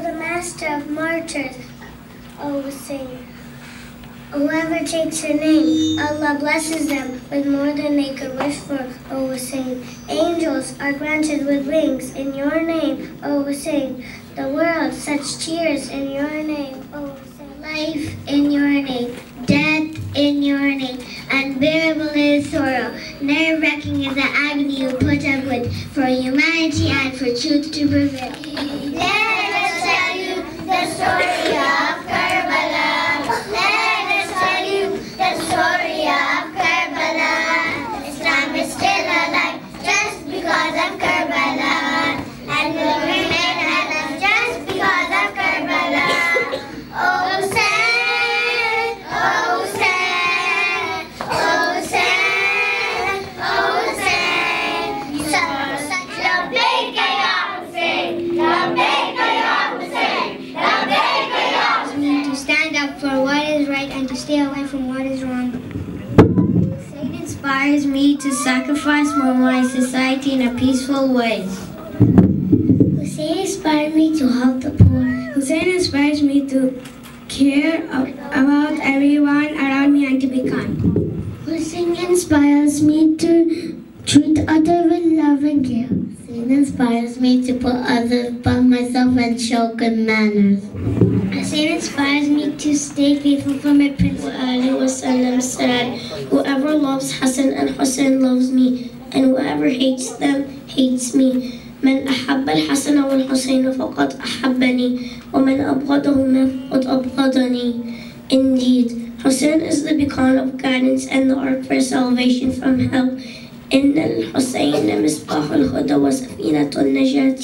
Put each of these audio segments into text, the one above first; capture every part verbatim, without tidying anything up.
the master of martyrs, O Hussein. Whoever takes your name, Allah blesses them with more than they could wish for, O Hussein. Angels are granted with wings in your name, O Hussein. The world such tears in your name, O Hussein. Life in your name, death in your name. Unbearable is sorrow, nerve-wracking is the agony you put up with for humanity and for truth to prevail. Let us tell you the story of Karbala. Let us tell you the story of Karbala. Islam is still alive just because of Karbala, and will remain alive just because of Karbala. Oh Hussein, oh Hussein, oh Hussein, oh Hussein. You suffer such labbaika ya Hussein, labbaika ya Hussein, labbaika ya Hussein. To stand up for what is right and to stay away from what is wrong. Hussein inspires me to sacrifice for my society in a peaceful way. Hussein inspires me to help the poor. Hussein inspires me to care about everyone around me and to be kind. Hussein inspires me to treat others with love and care. Hussein inspires me to put others above myself and show good manners. Hussein inspires me to stay faithful for my Prince Ali Wasallam said, whoever loves Hassan and Hussein loves me, and whoever hates them hates me. من أحب الحسن والحسين فقد أحبني ومن أبغضهما فقد أبغضني. Indeed, Hussein is the beacon of guidance and the ark for salvation from hell. إن الحسين مصباح الهدى وسفينة النجاة.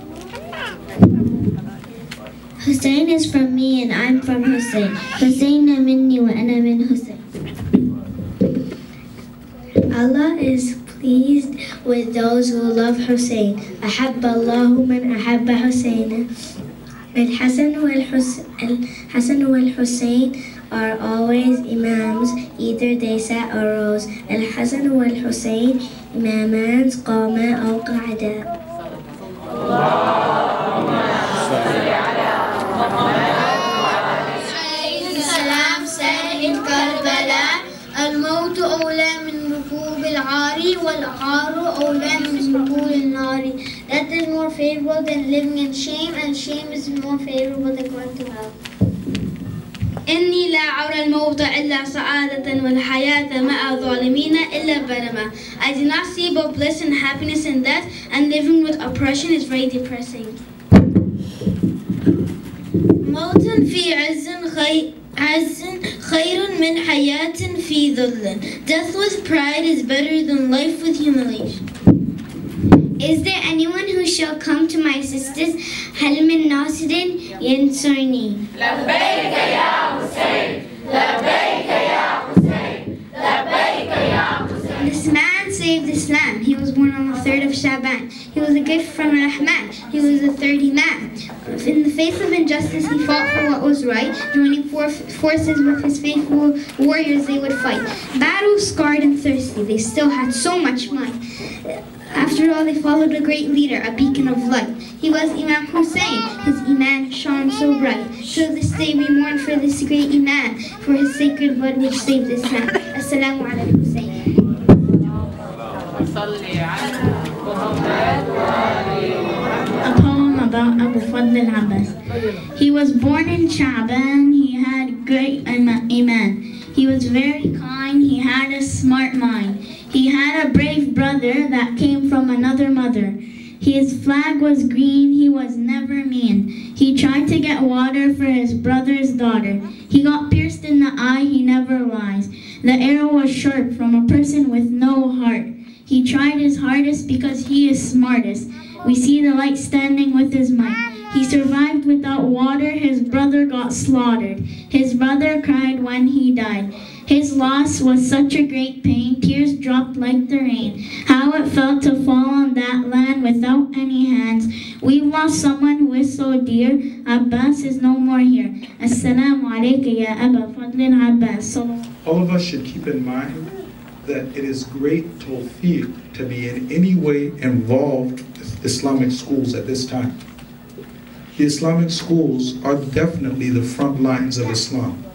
Hussein is from me and I'm from Hussein. Hussein minni wa ana min Hussein. Allah is pleased with those who love Hussein. أحب الله من أحب حسين. الحسن والحسن والحسين are always imams, either they sat or rose. الحسن والحسين إمامان قاما أو قعدا. السلام said in Karbala, الموت أولى من ركوب العار والعار أولى من ركوب النار. That is more favorable than living in shame, and shame is more favorable than going to hell. إني لا أرى الموت إلا سعادة والحياة مع الظالمين إلا بلما. I do not see both bliss and happiness in death, and living with oppression is very depressing. موت في عز خير عز خير من حياة في ذل. Death with pride is better than life with humiliation. Is there anyone who shall come to my sisters? هل من ناصر ينصرني. لبيك يا حسين، لبيك يا حسين، لبيك يا حسين. This man saved Islam. He was born on the third of Shaban. He was a gift from Rahman. He was a third Imam. In the face of injustice, he fought for what was right. Joining forces with his faithful warriors, they would fight. Battle scarred and thirsty, they still had so much might. After all, they followed a great leader, a beacon of light. He was Imam Hussein. His Iman shone so bright. So this day we mourn for this great Imam, for his sacred blood which saved Islam. Assalamu ala Hussein. A poem about Abu Fadl al-Abbas. He was born in Sha'ban. He had great Iman. He was very kind. He had a smart mind. He had a brave brother that came from another mother. His flag was green. He was never mean. He tried to get water for his brother's daughter. He got pierced in the eye. He never lies. The arrow was sharp from a person with no heart. He tried his hardest because he is smartest. We see the light standing with his might. He survived without water. His brother got slaughtered. His brother cried when he died. His loss was such a great pain. Tears dropped like the rain. How it felt to fall on that land without any hands. We've lost someone who is so dear. Abbas is no more here. Assalamu alayka ya Aba Fadl Abbas. All of us should keep in mind that it is great tawfiq to be in any way involved with Islamic schools at this time. the Islamic schools are definitely the front lines of Islam.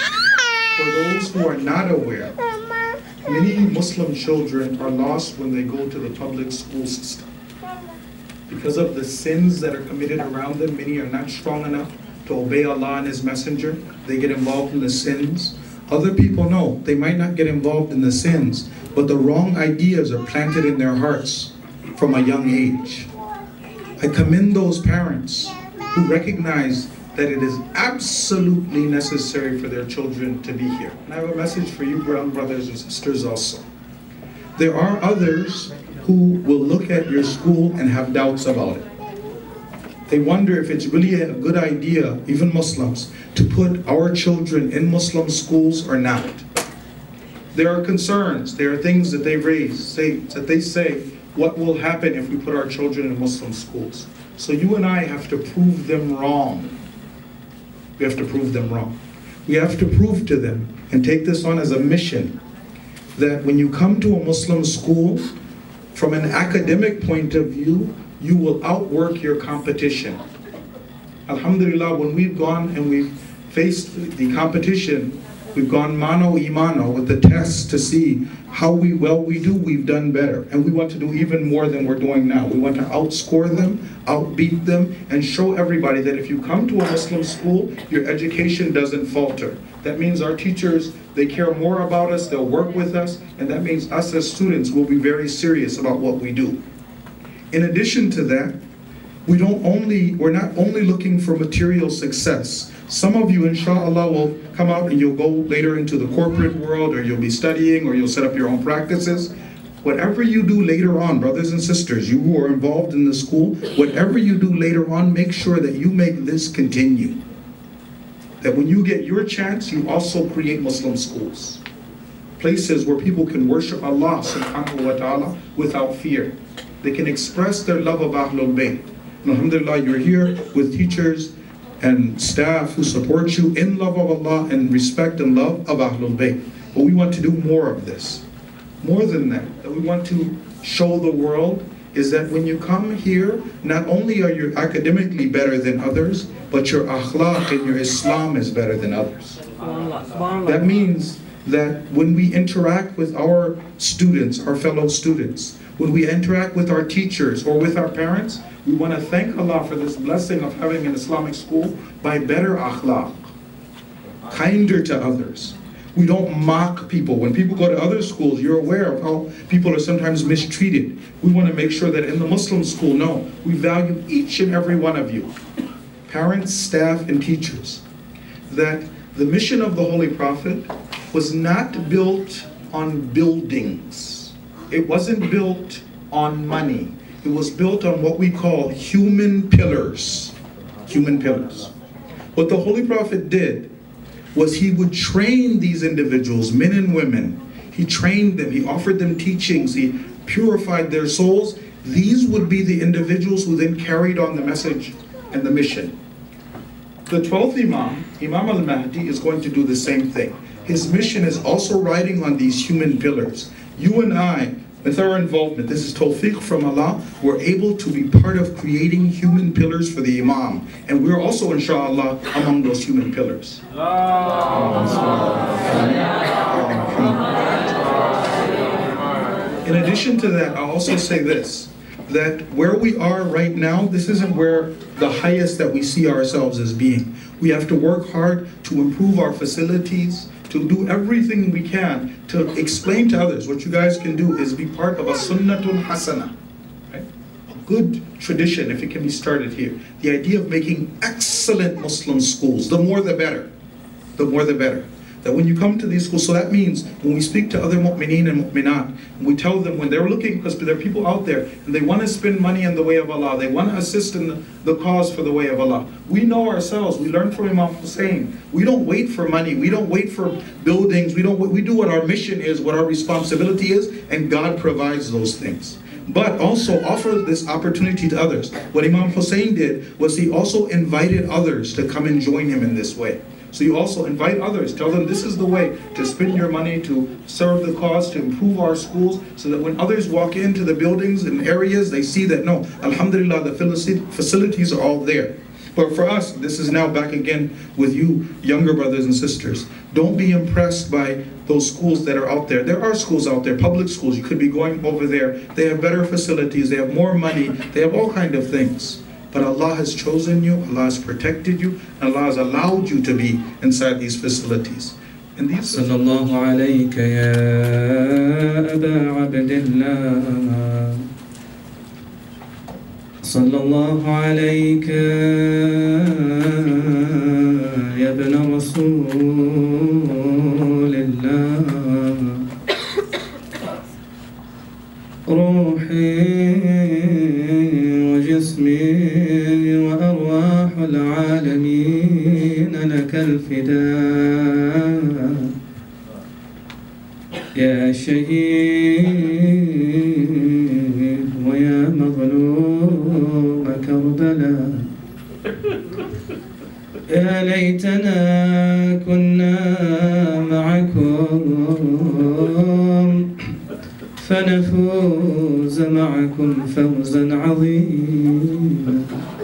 For those who are not aware, many Muslim children are lost when they go to the public school system. Because of the sins that are committed around them, many are not strong enough to obey Allah and His Messenger. They get involved in the sins. Other people know they might not get involved in the sins, but the wrong ideas are planted in their hearts from a young age. I commend those parents who recognize that it is absolutely necessary for their children to be here. And I have a message for you, brown brothers and sisters also. There are others who will look at your school and have doubts about it. They wonder if it's really a good idea, even Muslims, to put our children in Muslim schools or not. There are concerns, there are things that they raise, say, that they say, what will happen if we put our children in Muslim schools? So you and I have to prove them wrong. We have to prove them wrong. We have to prove to them, and take this on as a mission, that when you come to a Muslim school, from an academic point of view, you will outwork your competition. Alhamdulillah, when we've gone and we've faced the competition, we've gone mano y mano with the tests to see how we well we do, we've done better. And we want to do even more than we're doing now. We want to outscore them, outbeat them, and show everybody that if you come to a Muslim school, your education doesn't falter. That means our teachers, they care more about us, they'll work with us, and that means us as students will be very serious about what we do. In addition to that, we don't only, we're not only looking for material success. Some of you, inshallah, will come out and you'll go later into the corporate world, or you'll be studying, or you'll set up your own practices. Whatever you do later on, brothers and sisters, you who are involved in the school, whatever you do later on, make sure that you make this continue. That when you get your chance, you also create Muslim schools. Places where people can worship Allah subhanahu wa ta'ala without fear. They can express their love of Ahlul Bayt. And alhamdulillah, you're here with teachers and staff who support you in love of Allah and respect and love of Ahlul Bayt. But we want to do more of this. More than that, that we want to show the world is that when you come here, not only are you academically better than others, but your akhlaq and your Islam is better than others. That means that when we interact with our students, our fellow students, when we interact with our teachers or with our parents, we want to thank Allah for this blessing of having an Islamic school by better akhlaq, kinder to others. We don't mock people. When people go to other schools, you're aware of how people are sometimes mistreated. We want to make sure that in the Muslim school, no, we value each and every one of you, parents, staff, and teachers, that the mission of the Holy Prophet was not built on buildings. It wasn't built on money. It was built on what we call human pillars. Human pillars. What the Holy Prophet did was he would train these individuals, men and women. He trained them, he offered them teachings, he purified their souls. These would be the individuals who then carried on the message and the mission. The twelfth Imam, Imam al-Mahdi, is going to do the same thing. His mission is also riding on these human pillars. You and I, with our involvement, this is tawfiq from Allah, we're able to be part of creating human pillars for the Imam. And we're also, inshallah, among those human pillars. In addition to that, I'll also say this, that where we are right now, this isn't where the highest that we see ourselves as being. We have to work hard to improve our facilities, to do everything we can to explain to others. What you guys can do is be part of a sunnatun hasana, right? A good tradition, if it can be started here. The idea of making excellent Muslim schools, the more the better, the more the better. That when you come to these schools, so that means when we speak to other mu'mineen and mu'minat, and we tell them when they're looking, because there are people out there, and they want to spend money in the way of Allah, they want to assist in the, the cause for the way of Allah. We know ourselves, we learn from Imam Hussein. We don't wait for money, we don't wait for buildings, we don't. We do what our mission is, what our responsibility is, and God provides those things. But also offer this opportunity to others. What Imam Hussein did was he also invited others to come and join him in this way. So you also invite others, tell them this is the way to spend your money, to serve the cause, to improve our schools, so that when others walk into the buildings and areas, they see that no, alhamdulillah, the facilities are all there. But for us, this is now back again with you, younger brothers and sisters. Don't be impressed by those schools that are out there. There are schools out there, public schools. You could be going over there. They have better facilities. They have more money. They have all kinds of things. But Allah has chosen you. Allah has protected you. Allah has allowed you to be inside these facilities. And these صلى الله عليك يا أبا عبد الله صلى الله عليك يا ابن رسول الله روحي وجسمي وأرواح العالمين لك الفداء يا شهيد ويا مظلوم كربلاء يا ليتنا كنا معكم فنفوز معكم فوزا عظيما.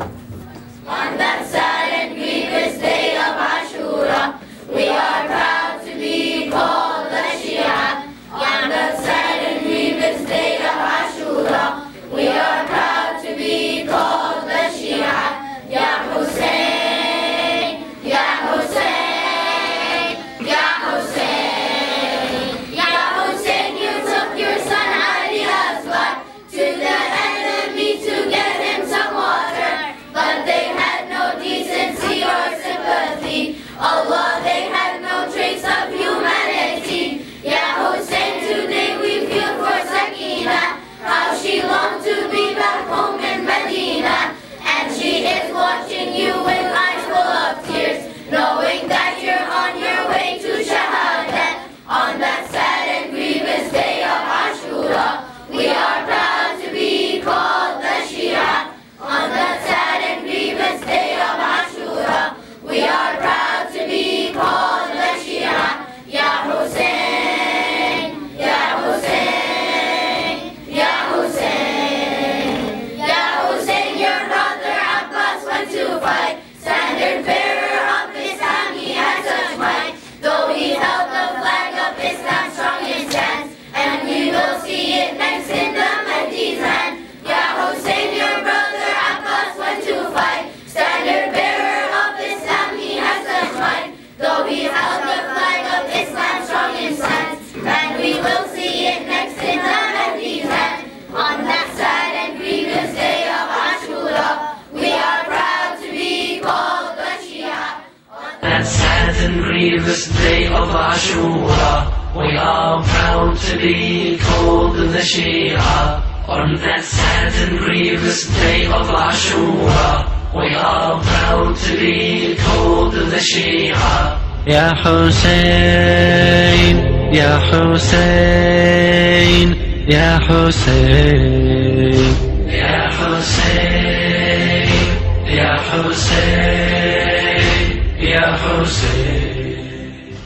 On that sad and grievous day of Ashura, we are proud to be called the Shia. On that sad and grievous day of Ashura, we are proud to be called the Shia. Ya Hussein, Ya Hussein, Ya Hussein, Ya Hussein, you took your son Ali's blood to the enemy to get him some water, but they had no decency or sympathy. Allah, they had no trace of humanity. Ya Hussein, today we feel for Sakina, how she longed to be back home in Medina, and she is watching you with eyes full of tears, knowing that you're on your way to Shahadat. On that sad and grievous day of Ashura, we are proud to be called the Shia. On that sad and grievous day of Ashura, we are proud to be called the Shia. Ya Hussein, Ya Hussein, Ya Hussein, Ya Hussein, your brother Abbas went to fight, standard bearer of Islam, he had such might, though he held the flag of Islam strong in his hands, and we will see it next in the Mahdi's hand. Ya Hussein, your brother Abbas went to fight, standard bearer of Islam, he has such might, though he held the flag of Islam strong in his hands, and we will see it next in the Mahdi's hand. On that sad and grievous day of Ashura, we are proud to be called the Shia. That sad and grievous day of Ashura, we are proud to be called the Shia. On that sad and grievous day of Ashura, we are proud to be called the Shia. Ya Hussein, Ya Hussein, Ya Hussein, Ya Hussein, Ya Hussein, Ya Hussein.